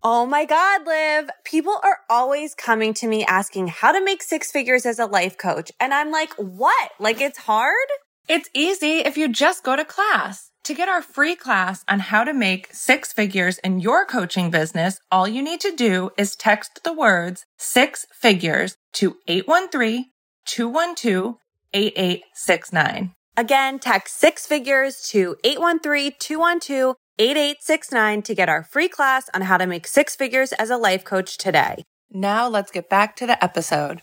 Oh my God, Liv. People are always coming to me asking how to make six figures as a life coach. And I'm like, what? Like it's hard? It's easy if you just go to class. To get our free class on how to make six figures in your coaching business, all you need to do is text the words six figures to 813-212-8869. Again, text six figures to 813-212-8869 to get our free class on how to make six figures as a life coach today. Now let's get back to the episode.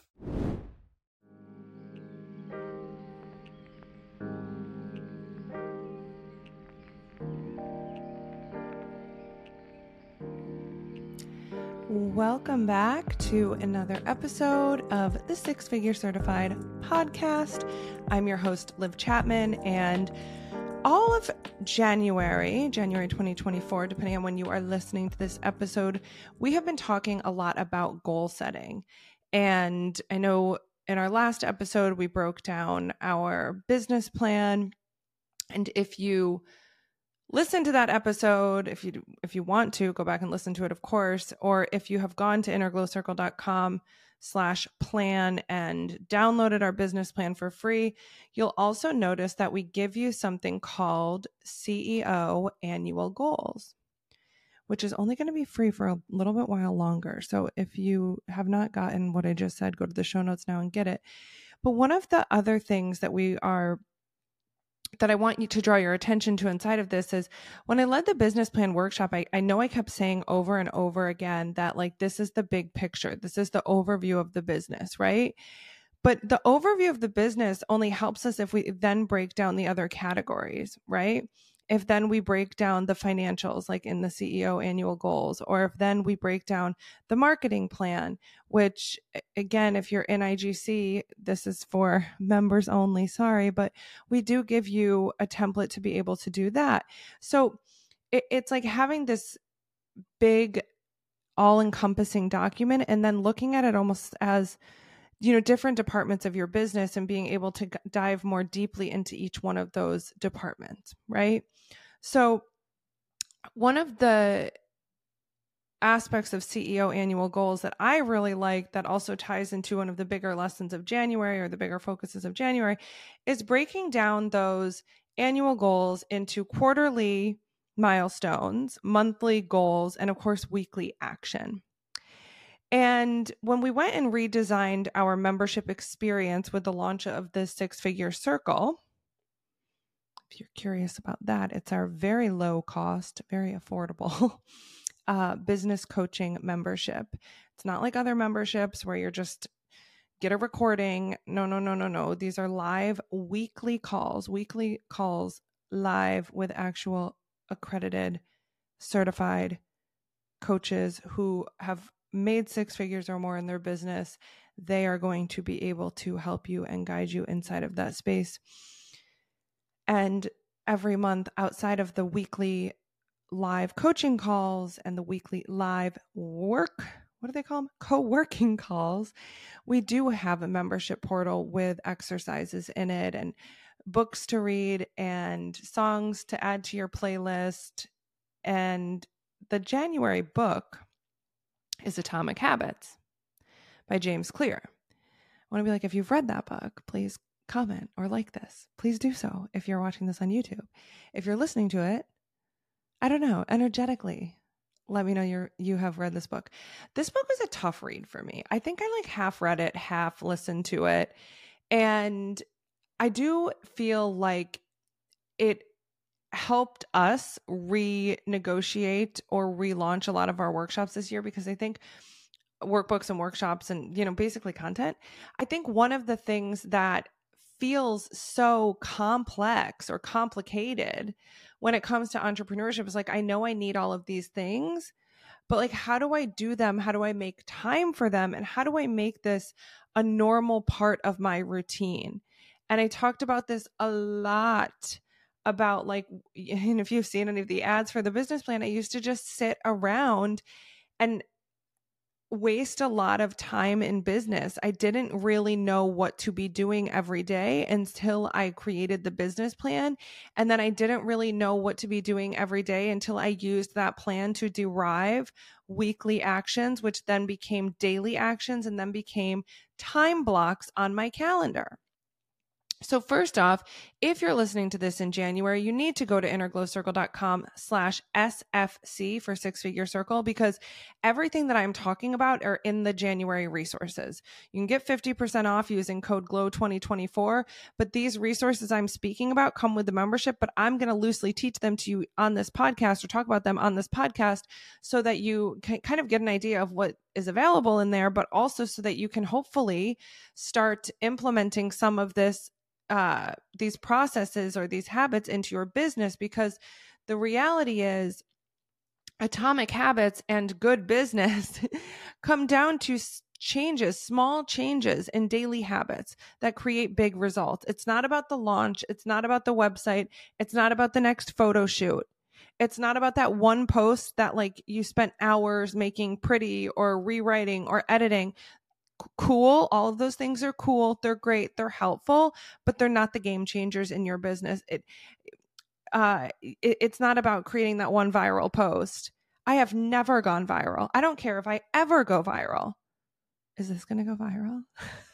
Welcome back to another episode of the Six Figure Certified podcast. I'm your host, Liv Chapman, and all of January 2024, depending on when you are listening to this episode, we have been talking a lot about goal setting. And I know in our last episode, we broke down our business plan. And if you listen to that episode, if you want to go back and listen to it, of course, or if you have gone to innerglowcircle.com/plan and downloaded our business plan for free, you'll also notice that we give you something called CEO annual goals, which is only going to be free for a little bit while longer. So if you have not gotten what I just said, go to the show notes now and get it. But one of the other things that I want you to draw your attention to inside of this is when I led the business plan workshop, I know I kept saying over and over again that like, this is the big picture. This is the overview of the business, right? But the overview of the business only helps us if we then break down the other categories, right? If then we break down the financials, like in the CEO annual goals, or if then we break down the marketing plan, which again, if you're in IGC, this is for members only, sorry, but we do give you a template to be able to do that. So it's like having this big all-encompassing document and then looking at it almost as different departments of your business and being able to dive more deeply into each one of those departments, right? So one of the aspects of CEO annual goals that I really like that also ties into one of the bigger lessons of January or the bigger focuses of January is breaking down those annual goals into quarterly milestones, monthly goals, and of course, weekly action. And when we went and redesigned our membership experience with the launch of the Six Figure Circle, if you're curious about that, it's our very low cost, very affordable business coaching membership. It's not like other memberships where you're just get a recording. No. These are live weekly calls live with actual accredited, certified coaches who have made six figures or more in their business. They are going to be able to help you and guide you inside of that space. And every month, outside of the weekly live coaching calls and the weekly live what do they call them? Co-working calls, we do have a membership portal with exercises in it and books to read and songs to add to your playlist. And the January book is Atomic Habits by James Clear. I want to be like, if you've read that book, please comment or like this. Please do so if you're watching this on YouTube. If you're listening to it, I don't know, energetically, let me know you have read this book. This book was a tough read for me. I think I like half read it, half listened to it. And I do feel like it helped us renegotiate or relaunch a lot of our workshops this year, because I think workbooks and workshops and, basically content, I think one of the things that feels so complex or complicated when it comes to entrepreneurship is like, I know I need all of these things, but like, how do I do them? How do I make time for them? And how do I make this a normal part of my routine? And I talked about this a lot about like, and if you've seen any of the ads for the business plan, I used to just sit around and waste a lot of time in business. I didn't really know what to be doing every day until I created the business plan. And then I didn't really know what to be doing every day until I used that plan to derive weekly actions, which then became daily actions and then became time blocks on my calendar. So first off, if you're listening to this in January, you need to go to innerglowcircle.com/SFC for Six Figure Circle, because everything that I'm talking about are in the January resources. You can get 50% off using code GLOW2024, but these resources I'm speaking about come with the membership, but I'm going to loosely teach them to you on this podcast or talk about them on this podcast so that you can kind of get an idea of what is available in there, but also so that you can hopefully start implementing some of these processes or these habits into your business, because the reality is atomic habits and good business come down to small changes in daily habits that create big results. It's not about the launch. It's not about the website. It's not about the next photo shoot. It's not about that one post that like you spent hours making pretty or rewriting or editing. Cool. All of those things are cool. They're great. They're helpful, but they're not the game changers in your business. It's not about creating that one viral post. I have never gone viral. I don't care if I ever go viral. Is this going to go viral?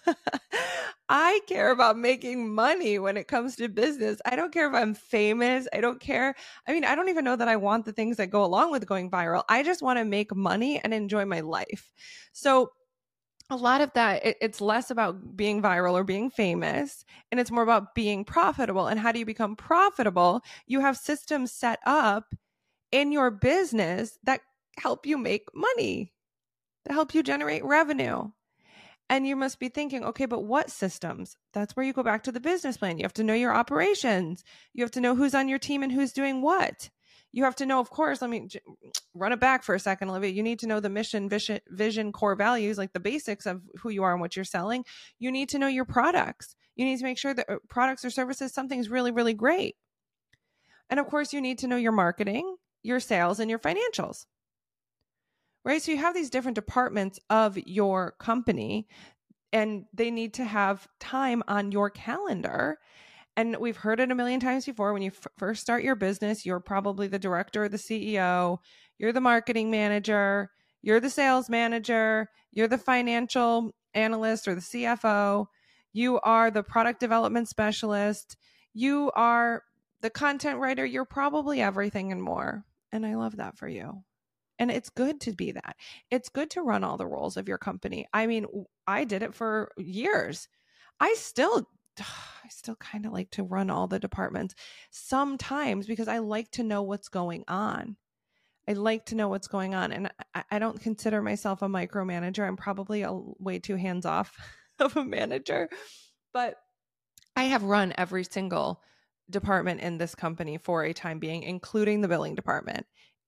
I care about making money when it comes to business. I don't care if I'm famous. I don't care. I mean, I don't even know that I want the things that go along with going viral. I just want to make money and enjoy my life. So a lot of that, it's less about being viral or being famous, and it's more about being profitable. And how do you become profitable? You have systems set up in your business that help you make money, that help you generate revenue. And you must be thinking, okay, but what systems? That's where you go back to the business plan. You have to know your operations. You have to know who's on your team and who's doing what. You have to know, of course, let me run it back for a second, Olivia. You need to know the mission, vision, core values, like the basics of who you are and what you're selling. You need to know your products. You need to make sure that products or services, something's really, really great. And of course, you need to know your marketing, your sales, and your financials. Right? So you have these different departments of your company, and they need to have time on your calendar. And we've heard it a million times before. When you first start your business, you're probably the director or the CEO. You're the marketing manager. You're the sales manager. You're the financial analyst or the CFO. You are the product development specialist. You are the content writer. You're probably everything and more. And I love that for you. And it's good to be that. It's good to run all the roles of your company. I mean, I did it for years. I still kind of like to run all the departments sometimes because I like to know what's going on. I like to know what's going on. And I don't consider myself a micromanager. I'm probably way too hands-off of a manager. But I have run every single department in this company for a time being, including the billing department.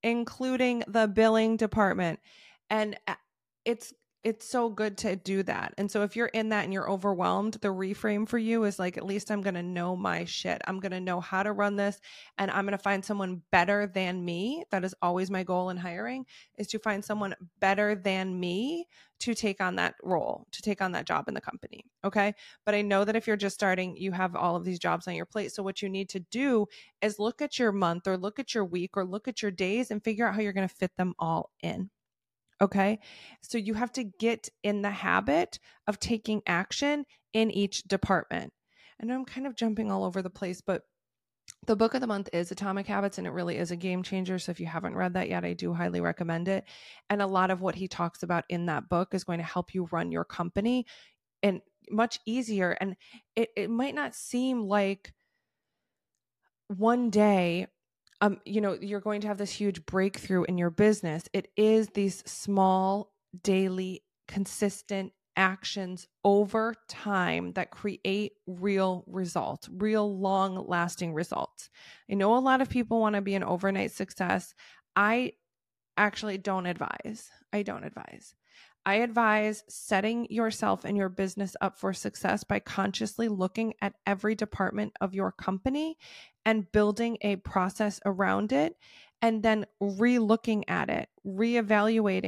And it's so good to do that. And so if you're in that and you're overwhelmed, the reframe for you is like, at least I'm going to know my shit. I'm going to know how to run this, and I'm going to find someone better than me. That is always my goal in hiring, is to find someone better than me to take on that role, to take on that job in the company. Okay. But I know that if you're just starting, you have all of these jobs on your plate. So what you need to do is look at your month or look at your week or look at your days and figure out how you're going to fit them all in. Okay. So you have to get in the habit of taking action in each department. And I'm kind of jumping all over the place, but the book of the month is Atomic Habits, and it really is a game changer. So if you haven't read that yet, I do highly recommend it. And a lot of what he talks about in that book is going to help you run your company and much easier. And it might not seem like one day you're going to have this huge breakthrough in your business. It is these small, daily, consistent actions over time that create real results, real long-lasting results. I know a lot of people want to be an overnight success. I actually don't advise. I advise setting yourself and your business up for success by consciously looking at every department of your company and building a process around it, and then re-looking at it, reevaluating it,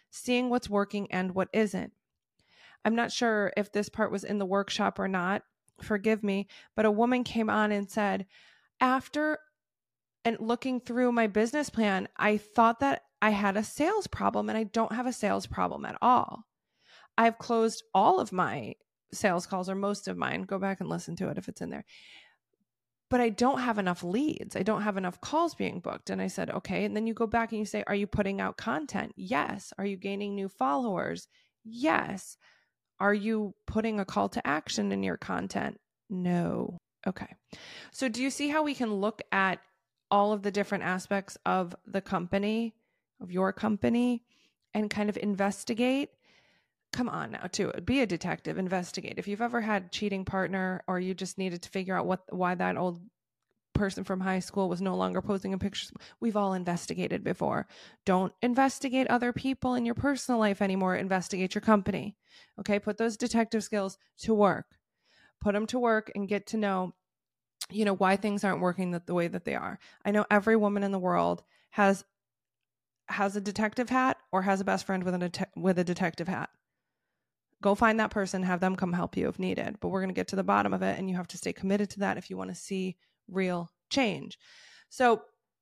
seeing what's working and what isn't. I'm not sure if this part was in the workshop or not, forgive me, but a woman came on and said, after and looking through my business plan, I thought that I had a sales problem, and I don't have a sales problem at all. I've closed all of my sales calls, or most of mine. Go back and listen to it if it's in there. But I don't have enough leads. I don't have enough calls being booked. And I said, okay. And then you go back and you say, are you putting out content? Yes. Are you gaining new followers? Yes. Are you putting a call to action in your content? No. Okay. So do you see how we can look at all of the different aspects of the company, of your company, and kind of investigate? Come on now, too. Be a detective, investigate. If you've ever had a cheating partner, or you just needed to figure out why that old person from high school was no longer posting in pictures, we've all investigated before. Don't investigate other people in your personal life anymore. Investigate your company. Okay, put those detective skills to work. Put them to work and get to know, why things aren't working the way that they are. I know every woman in the world has a detective hat or has a best friend with a detective hat. Go find that person, have them come help you if needed. But we're going to get to the bottom of it, and you have to stay committed to that if you want to see real change. So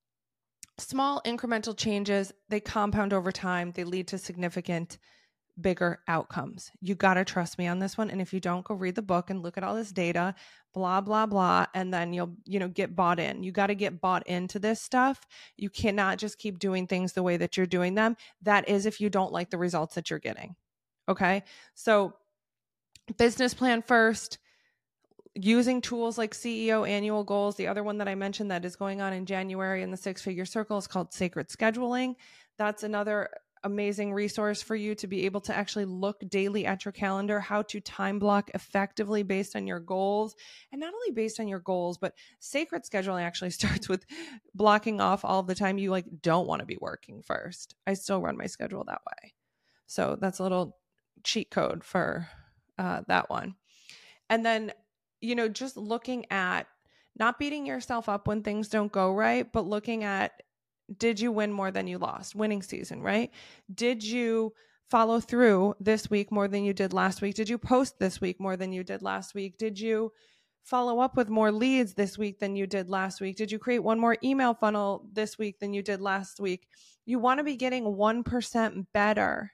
small incremental changes, they compound over time. They lead to significant, bigger outcomes. You got to trust me on this one. And if you don't, go read the book and look at all this data, blah, blah, blah. And then you'll, get bought in. You got to get bought into this stuff. You cannot just keep doing things the way that you're doing them. That is if you don't like the results that you're getting. Okay. So business plan first, using tools like CEO annual goals. The other one that I mentioned that is going on in January in the Six Figure Circle is called Sacred Scheduling. That's another amazing resource for you to be able to actually look daily at your calendar, how to time block effectively based on your goals. And not only based on your goals, but sacred scheduling actually starts with blocking off all the time you don't want to be working first. I still run my schedule that way. So that's a little cheat code for that one. And then, just looking at not beating yourself up when things don't go right, but looking at, did you win more than you lost? Winning season, right? Did you follow through this week more than you did last week? Did you post this week more than you did last week? Did you follow up with more leads this week than you did last week? Did you create one more email funnel this week than you did last week? You want to be getting 1% better.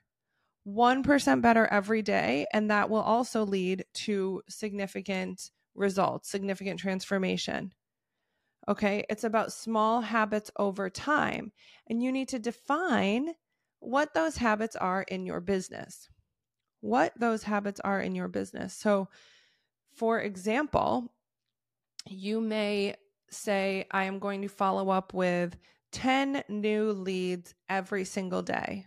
1% better every day. And that will also lead to significant results, significant transformation. Okay. It's about small habits over time. And you need to define what those habits are in your business. What those habits are in your business. So, for example, you may say, I am going to follow up with 10 new leads every single day.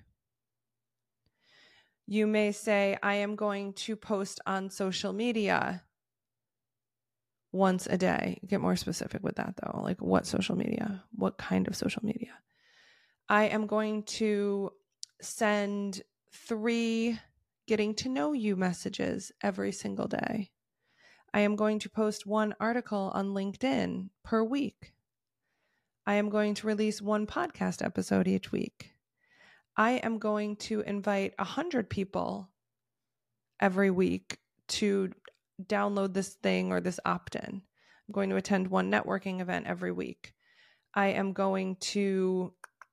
You may say, I am going to post on social media once a day. Get more specific with that though. Like what social media? What kind of social media? I am going to send 3 getting to know you messages every single day. I am going to post 1 article on LinkedIn per week. I am going to release 1 podcast episode each week. I am going to invite 100 people every week to download this thing or this opt-in. I'm going to attend 1 networking event every week. I am going to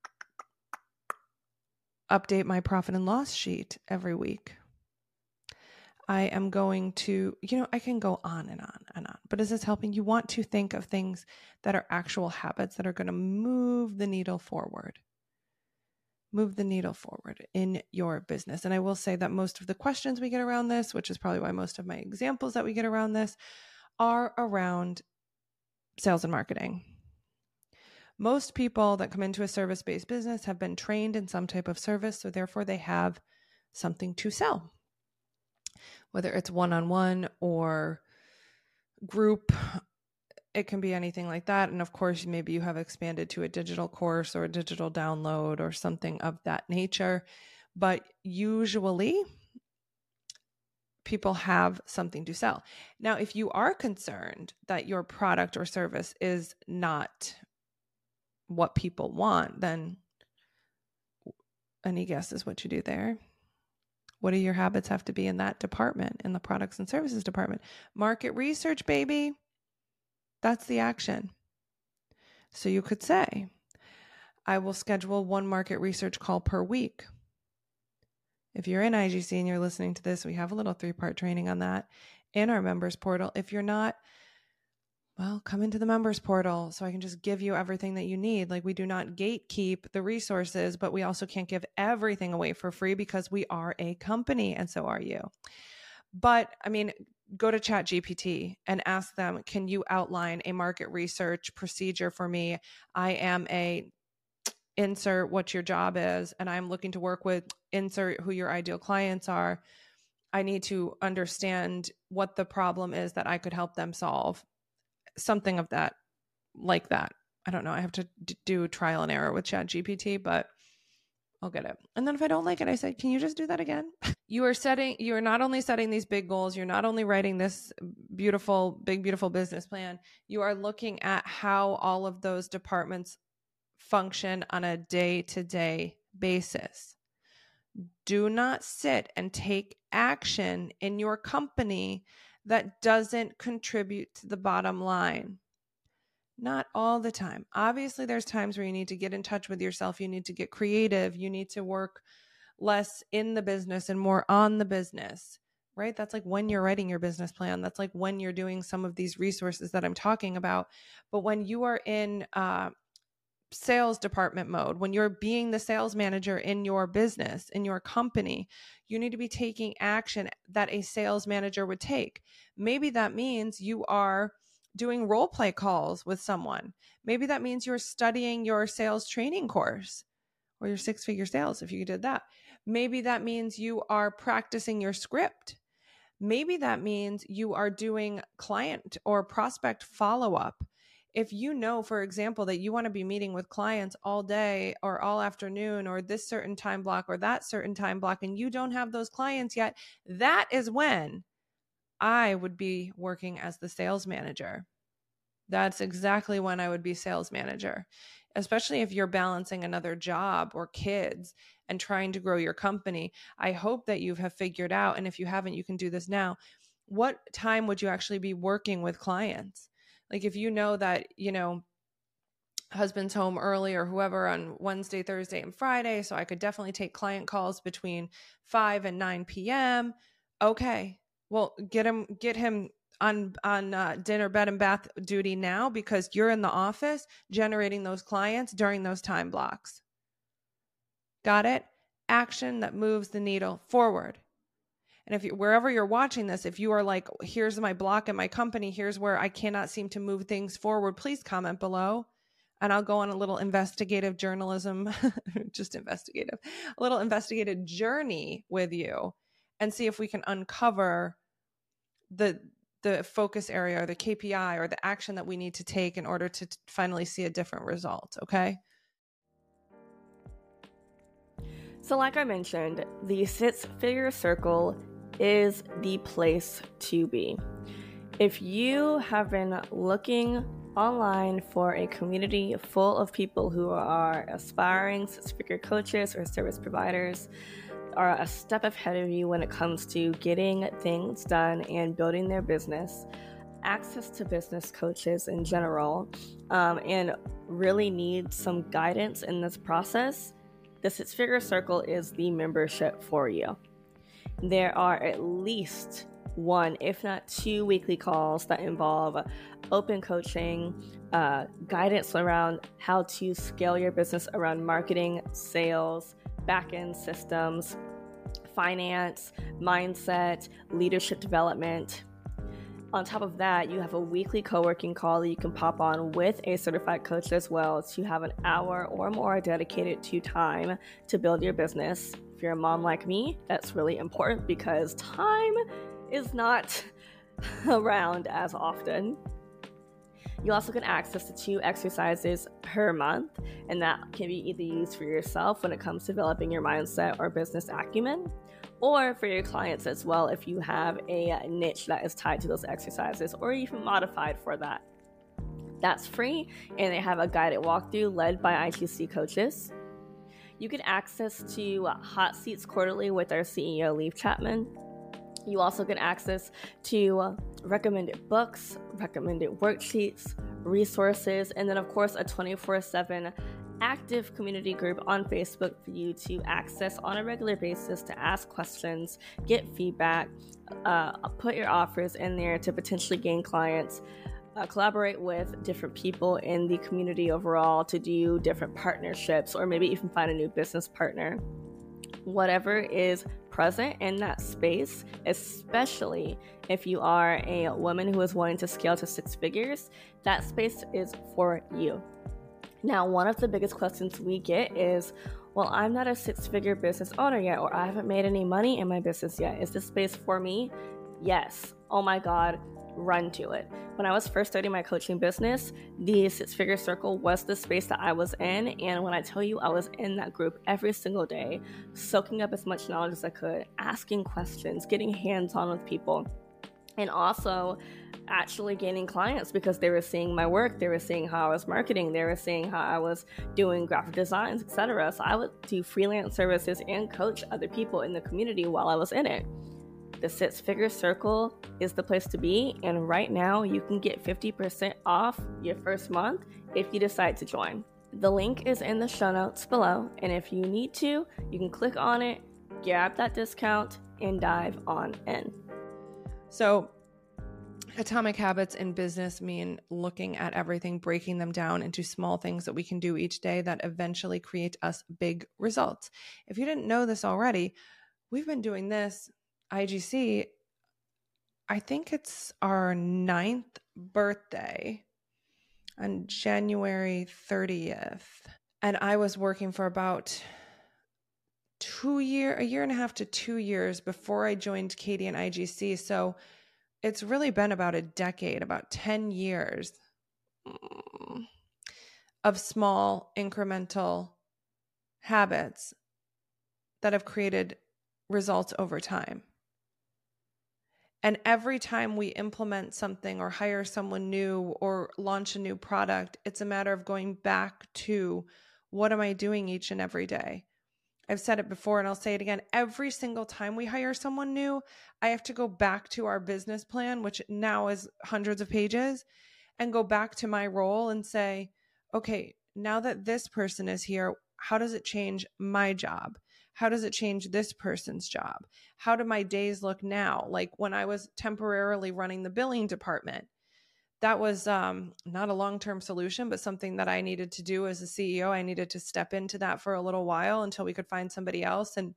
update my profit and loss sheet every week. I am going to, I can go on and on and on. But is this helping? You want to think of things that are actual habits that are going to move the needle forward. Move the needle forward in your business. And I will say that most of the questions we get around this, which is probably why most of my examples that we get around this, are around sales and marketing. Most people that come into a service-based business have been trained in some type of service, so therefore they have something to sell. Whether it's one-on-one or group, it can be anything like that. And of course, maybe you have expanded to a digital course or a digital download or something of that nature. But usually people have something to sell. Now, if you are concerned that your product or service is not what people want, then Any guesses what you do there? What do your habits have to be in that department, in the products and services department? Market research, baby. That's the action. So you could say, I will schedule one market research call per week. If you're in IGC and you're listening to this, we have a little 3-part training on that in our members portal. If you're not, well, come into the members portal so I can just give you everything that you need. Like, we do not gatekeep the resources, but we also can't give everything away for free because we are a company and so are you. But I mean, go to ChatGPT and ask them, can you outline a market research procedure for me? I am a insert what your job is, and I'm looking to work with insert who your ideal clients are. I need to understand what the problem is that I could help them solve. Something of that, like that. I don't know. I have to do trial and error with ChatGPT, but I'll get it. And then if I don't like it, I say, can you just do that again? You are not only setting these big goals, you're not only writing this beautiful business plan, you are looking at how all of those departments function on a day-to-day basis. Do not sit and take action in your company that doesn't contribute to the bottom line. Not all the time. Obviously, there's times where you need to get in touch with yourself. You need to get creative. You need to work less in the business and more on the business, right? That's like when you're writing your business plan. That's like when you're doing some of these resources that I'm talking about. But when you are in sales department mode, when you're being the sales manager in your business, in your company, you need to be taking action that a sales manager would take. Maybe that means you are doing role play calls with someone. Maybe that means you're studying your sales training course or your 6-figure sales if you did that. Maybe that means you are practicing your script. Maybe that means you are doing client or prospect follow-up. If you know, for example, that you want to be meeting with clients all day or all afternoon or this certain time block or that certain time block, and you don't have those clients yet, that is when I would be working as the sales manager. That's exactly when I would be sales manager, especially if you're balancing another job or kids and trying to grow your company. I hope that you have figured out, and if you haven't, you can do this now. What time would you actually be working with clients? Like if you know that, husband's home early or whoever on Wednesday, Thursday, and Friday, so I could definitely take client calls between 5 and 9 p.m. Okay, well, get him on dinner, bed, and bath duty now because you're in the office generating those clients during those time blocks. Got it? Action that moves the needle forward. And if wherever you're watching this, if you are like, here's my block in my company, here's where I cannot seem to move things forward, please comment below. And I'll go on a little investigative journalism, a little investigative journey with you and see if we can uncover the focus area or the KPI or the action that we need to take in order to finally see a different result. Okay. So like I mentioned, the 6-figure circle is the place to be. If you have been looking online for a community full of people who are aspiring 6-figure coaches or service providers, are a step ahead of you when it comes to getting things done and building their business, access to business coaches in general, and really need some guidance in this process, the 6-figure circle is the membership for you. There are at least 1, if not 2 weekly calls that involve open coaching, guidance around how to scale your business around marketing, sales, back-end systems, finance, mindset, leadership development. On top of that, you have a weekly co-working call that you can pop on with a certified coach as well to have an hour or more dedicated to time to build your business. If you're a mom like me, that's really important because time is not around as often. You also get access to 2 exercises per month, and that can be either used for yourself when it comes to developing your mindset or business acumen, or for your clients as well if you have a niche that is tied to those exercises or even modified for that. That's free, and they have a guided walkthrough led by IGC coaches. You get access to Hot Seats Quarterly with our CEO, Leif Chapman. You also get access to recommended books, recommended worksheets, resources, and then, of course, a 24/7 active community group on Facebook for you to access on a regular basis to ask questions, get feedback, put your offers in there to potentially gain clients, collaborate with different people in the community overall to do different partnerships, or maybe even find a new business partner. Whatever is present in that space, especially if you are a woman who is wanting to scale to 6 figures, that space is for you. Now, one of the biggest questions we get is, well, I'm not a 6-figure business owner yet, or I haven't made any money in my business yet. Is this space for me? Yes. Oh my God, run to it. When I was first starting my coaching business, the 6-figure circle was the space that I was in. And when I tell you, I was in that group every single day, soaking up as much knowledge as I could, asking questions, getting hands-on with people, and also actually gaining clients because they were seeing my work, they were seeing how I was marketing, they were seeing how I was doing graphic designs, etc. So I would do freelance services and coach other people in the community while I was in it. The 6-figure circle is the place to be, and right now you can get 50% off your first month if you decide to join. The link is in the show notes below, and if you need to, you can click on it, grab that discount, and dive on in. So atomic habits in business mean looking at everything, breaking them down into small things that we can do each day that eventually create us big results. If you didn't know this already, we've been doing this IGC, I think it's our 9th birthday on January 30th. And I was working for about a year and a half to 2 years before I joined Katie and IGC. So it's really been about a decade, about 10 years of small incremental habits that have created results over time. And every time we implement something or hire someone new or launch a new product, it's a matter of going back to what am I doing each and every day? I've said it before and I'll say it again. Every single time we hire someone new, I have to go back to our business plan, which now is hundreds of pages, and go back to my role and say, okay, now that this person is here, how does it change my job? How does it change this person's job? How do my days look now? Like when I was temporarily running the billing department, that was not a long-term solution, but something that I needed to do as a CEO. I needed to step into that for a little while until we could find somebody else. And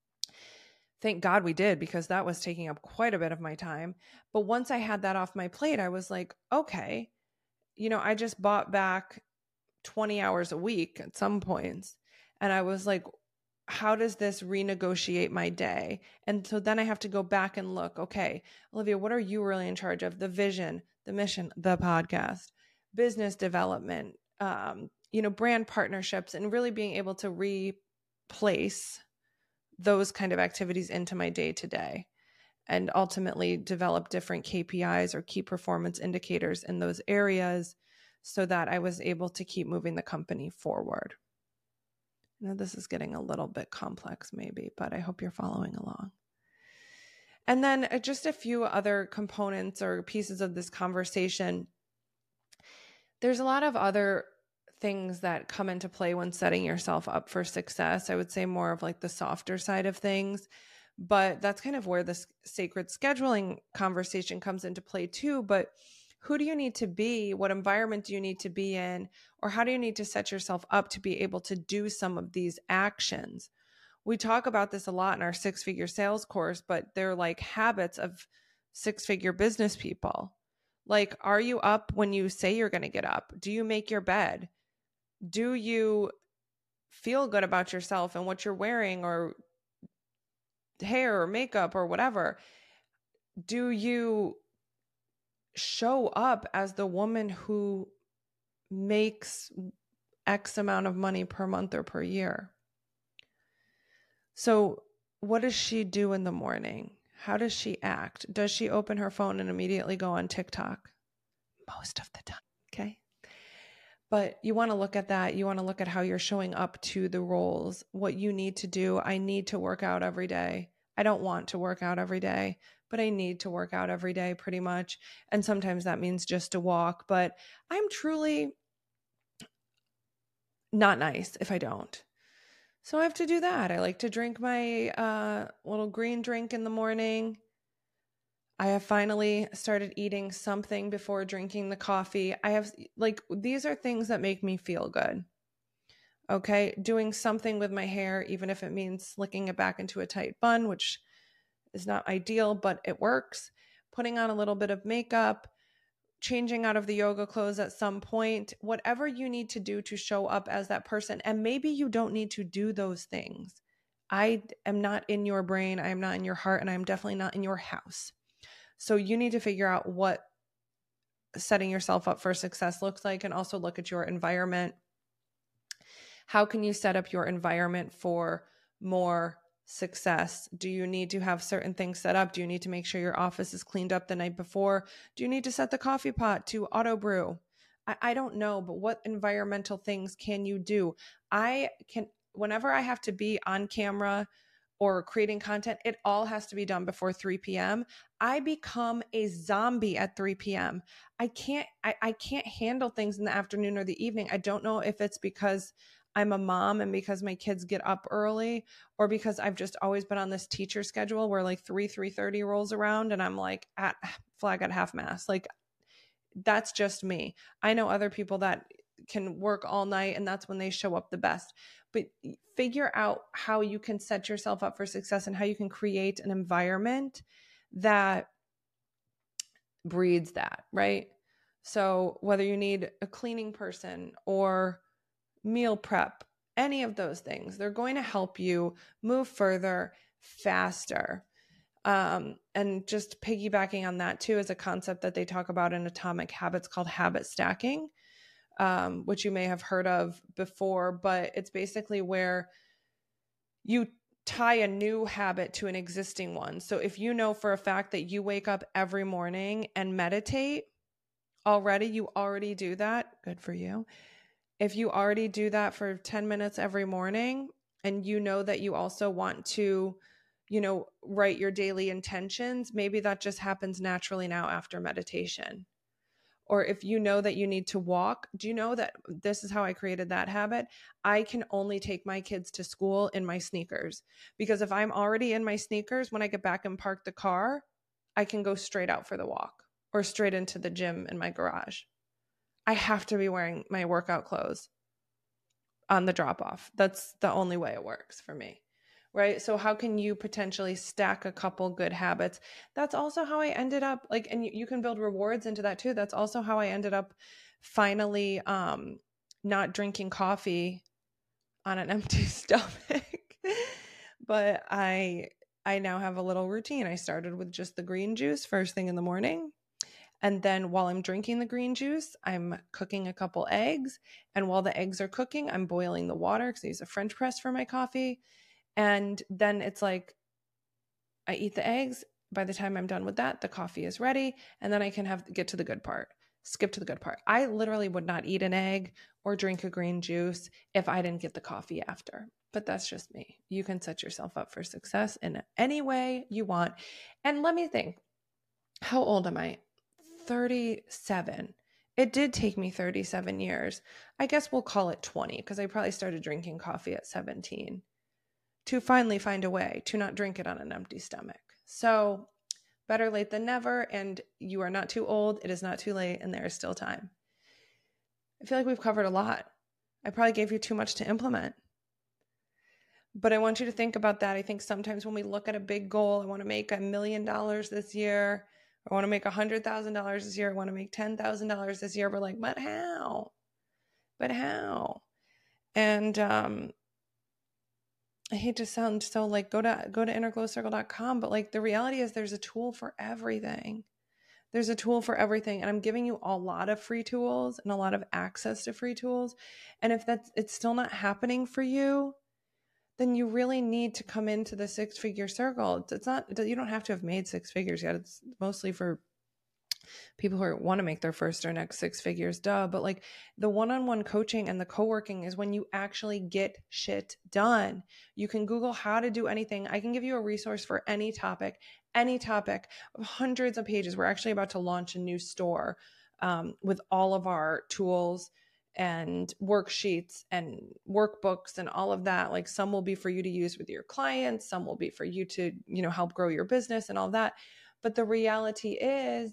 thank God we did, because that was taking up quite a bit of my time. But once I had that off my plate, I was like, okay, I just bought back 20 hours a week at some points. And I was like, how does this renegotiate my day? And so then I have to go back and look, okay, Olivia, what are you really in charge of? The vision, the mission, the podcast, business development, brand partnerships, and really being able to replace those kind of activities into my day to day, and ultimately develop different KPIs or key performance indicators in those areas so that I was able to keep moving the company forward. Now, this is getting a little bit complex maybe, but I hope you're following along. And then just a few other components or pieces of this conversation. There's a lot of other things that come into play when setting yourself up for success. I would say more of like the softer side of things, but that's kind of where the sacred scheduling conversation comes into play too. But who do you need to be? What environment do you need to be in? Or how do you need to set yourself up to be able to do some of these actions? We talk about this a lot in our 6-figure sales course, but they're like habits of 6-figure business people. Like, are you up when you say you're going to get up? Do you make your bed? Do you feel good about yourself and what you're wearing or hair or makeup or whatever? Do you show up as the woman who makes X amount of money per month or per year? So what does she do in the morning? How does she act? Does she open her phone and immediately go on TikTok? Most of the time, okay? But you want to look at that. You want to look at how you're showing up to the roles, what you need to do. I need to work out every day. I don't want to work out every day, but I need to work out every day pretty much. And sometimes that means just a walk, but I'm truly not nice if I don't. So I have to do that. I like to drink my little green drink in the morning. I have finally started eating something before drinking the coffee. These are things that make me feel good. Okay. Doing something with my hair, even if it means slicking it back into a tight bun, which is not ideal, but it works. Putting on a little bit of makeup, changing out of the yoga clothes at some point, whatever you need to do to show up as that person. And maybe you don't need to do those things. I am not in your brain. I am not in your heart, and I'm definitely not in your house. So you need to figure out what setting yourself up for success looks like, and also look at your environment. How can you set up your environment for more success? Do you need to have certain things set up? Do you need to make sure your office is cleaned up the night before? Do you need to set the coffee pot to auto brew? I don't know, but what environmental things can you do? Whenever I have to be on camera or creating content, it all has to be done before 3 p.m. I become a zombie at 3 p.m. I can't handle things in the afternoon or the evening. I don't know if it's because I'm a mom and because my kids get up early, or because I've just always been on this teacher schedule where like 3:30 rolls around and I'm like at flag at half mast. Like, that's just me. I know other people that can work all night and that's when they show up the best. But figure out how you can set yourself up for success and how you can create an environment that breeds that, right? So whether you need a cleaning person or meal prep, any of those things, they're going to help you move further, faster. And just piggybacking on that too is a concept that they talk about in Atomic Habits called habit stacking, which you may have heard of before, but it's basically where you tie a new habit to an existing one. So if you know for a fact that you wake up every morning and meditate already, you already do that. Good for you. If you already do that for 10 minutes every morning, and you know that you also want to, write your daily intentions, maybe that just happens naturally now after meditation. Or if you know that you need to walk, do you know that this is how I created that habit? I can only take my kids to school in my sneakers, because if I'm already in my sneakers, when I get back and park the car, I can go straight out for the walk or straight into the gym in my garage. I have to be wearing my workout clothes on the drop off. That's the only way it works for me. Right? So how can you potentially stack a couple good habits? That's also how I ended up and you can build rewards into that too. That's also how I ended up finally not drinking coffee on an empty stomach. But I now have a little routine. I started with just the green juice first thing in the morning. And then while I'm drinking the green juice, I'm cooking a couple eggs. And while the eggs are cooking, I'm boiling the water because I use a French press for my coffee. And then it's like I eat the eggs. By the time I'm done with that, the coffee is ready. And then I can get to the good part, skip to the good part. I literally would not eat an egg or drink a green juice if I didn't get the coffee after. But that's just me. You can set yourself up for success in any way you want. And let me think, how old am I? 37. It did take me 37 years. I guess we'll call it 20 because I probably started drinking coffee at 17 to finally find a way to not drink it on an empty stomach. So better late than never. And you are not too old. It is not too late. And there is still time. I feel like we've covered a lot. I probably gave you too much to implement. But I want you to think about that. I think sometimes when we look at a big goal, I want to make $1 million this year. I want to make $100,000 this year. I want to make $10,000 this year. We're like, but how? And I hate to sound so go to innerglowcircle.com, but the reality is there's a tool for everything. There's a tool for everything. And I'm giving you a lot of free tools and a lot of access to free tools. And if it's still not happening for you, then you really need to come into the 6-figure circle. It's not, you don't have to have made 6 figures yet. It's mostly for people who want to make their first or next 6 figures, duh. But like the one-on-one coaching and the co-working is when you actually get shit done. You can Google how to do anything. I can give you a resource for any topic, hundreds of pages. We're actually about to launch a new store with all of our tools and worksheets and workbooks and all of that. Like some will be for you to use with your clients, some will be for you to, help grow your business and all that. But the reality is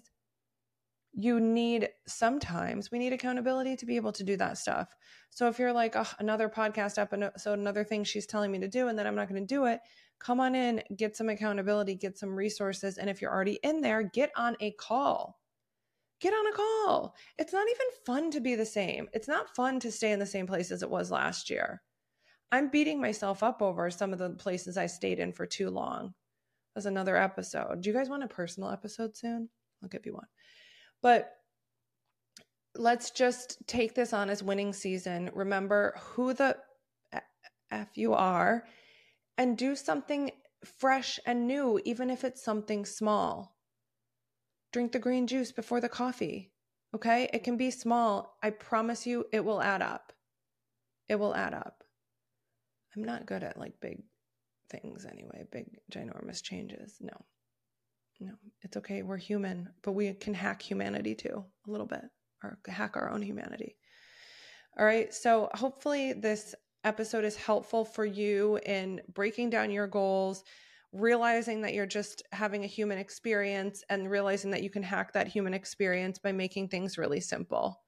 sometimes we need accountability to be able to do that stuff. So if you're like, oh, another podcast episode, another thing she's telling me to do, and then I'm not going to do it, come on in, get some accountability, get some resources. And if you're already in there, get on a call. Get on a call. It's not even fun to be the same. It's not fun to stay in the same place as it was last year. I'm beating myself up over some of the places I stayed in for too long. That's another episode. Do you guys want a personal episode soon? I'll give you one. But let's just take this on as winning season. Remember who the F you are and do something fresh and new, even if it's something small. Drink the green juice before the coffee. Okay? It can be small. I promise you it will add up. It will add up. I'm not good at like big things anyway, big ginormous changes. No, it's okay. We're human, but we can hack humanity too a little bit, or hack our own humanity. All right. So hopefully this episode is helpful for you in breaking down your goals, realizing that you're just having a human experience, and realizing that you can hack that human experience by making things really simple.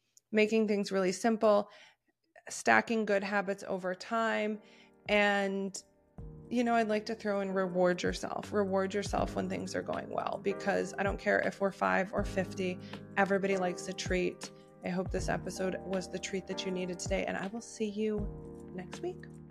Stacking good habits over time. And, I'd like to throw in reward yourself when things are going well, because I don't care if we're 5 or 50, everybody likes a treat. I hope this episode was the treat that you needed today, and I will see you next week.